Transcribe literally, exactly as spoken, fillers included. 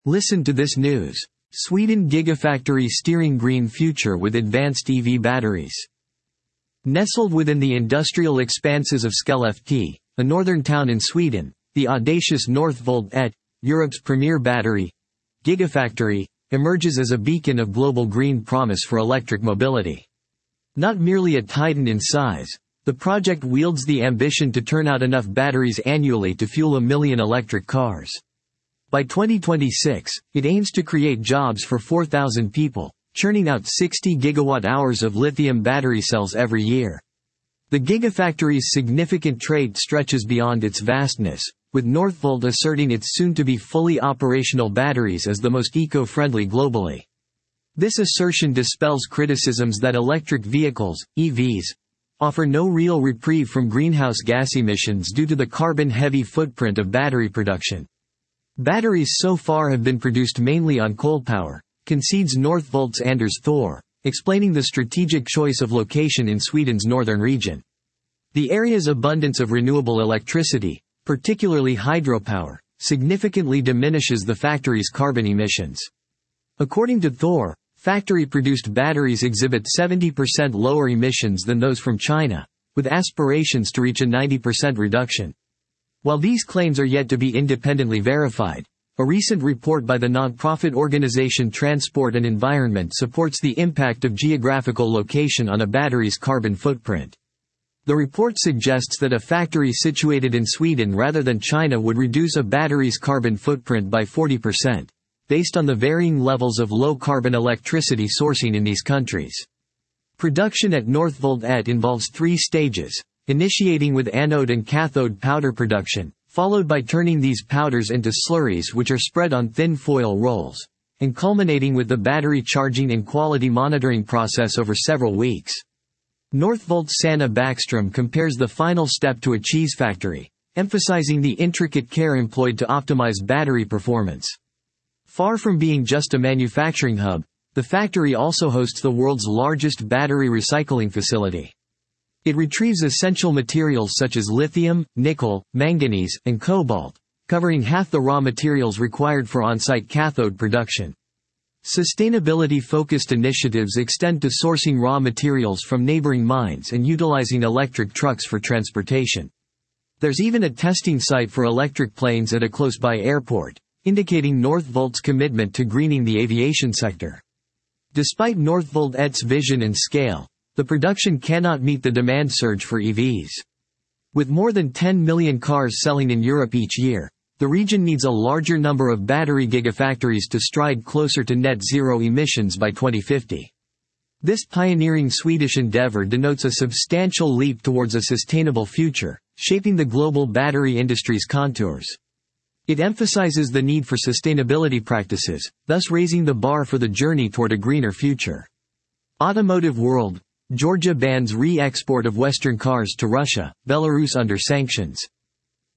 Listen to this news. Sweden Gigafactory steering green future with advanced E V batteries. Nestled within the industrial expanses of Skellefteå, a northern town in Sweden, the audacious Northvolt ett, Europe's premier battery gigafactory, emerges as a beacon of global green promise for electric mobility. Not merely a titan in size, the project wields the ambition to turn out enough batteries annually to fuel a million electric cars. By twenty twenty-six, it aims to create jobs for four thousand people, churning out sixty gigawatt hours of lithium battery cells every year. The Gigafactory's significant trade stretches beyond its vastness, with Northvolt asserting its soon-to-be fully operational batteries as the most eco-friendly globally. This assertion dispels criticisms that electric vehicles, E Vs, offer no real reprieve from greenhouse gas emissions due to the carbon-heavy footprint of battery production. Batteries so far have been produced mainly on coal power, concedes Northvolt's Anders Thor, explaining the strategic choice of location in Sweden's northern region. The area's abundance of renewable electricity, particularly hydropower, significantly diminishes the factory's carbon emissions. According to Thor, factory-produced batteries exhibit seventy percent lower emissions than those from China, with aspirations to reach a ninety percent reduction. While these claims are yet to be independently verified, a recent report by the non-profit organization Transport and Environment supports the impact of geographical location on a battery's carbon footprint. The report suggests that a factory situated in Sweden rather than China would reduce a battery's carbon footprint by forty percent, based on the varying levels of low-carbon electricity sourcing in these countries. Production at Northvolt ett involves three stages, initiating with anode and cathode powder production, followed by turning these powders into slurries which are spread on thin foil rolls, and culminating with the battery charging and quality monitoring process over several weeks. Northvolt's Sanna Backstrom compares the final step to a cheese factory, emphasizing the intricate care employed to optimize battery performance. Far from being just a manufacturing hub, the factory also hosts the world's largest battery recycling facility. It retrieves essential materials such as lithium, nickel, manganese, and cobalt, covering half the raw materials required for on-site cathode production. Sustainability-focused initiatives extend to sourcing raw materials from neighboring mines and utilizing electric trucks for transportation. There's even a testing site for electric planes at a close-by airport, indicating Northvolt's commitment to greening the aviation sector. Despite Northvolt ett's vision and scale, the production cannot meet the demand surge for E Vs. With more than ten million cars selling in Europe each year, the region needs a larger number of battery gigafactories to stride closer to net zero emissions by twenty fifty. This pioneering Swedish endeavor denotes a substantial leap towards a sustainable future, shaping the global battery industry's contours. It emphasizes the need for sustainability practices, thus raising the bar for the journey toward a greener future. Automotive World: Georgia bans re-export of Western cars to Russia, Belarus under sanctions.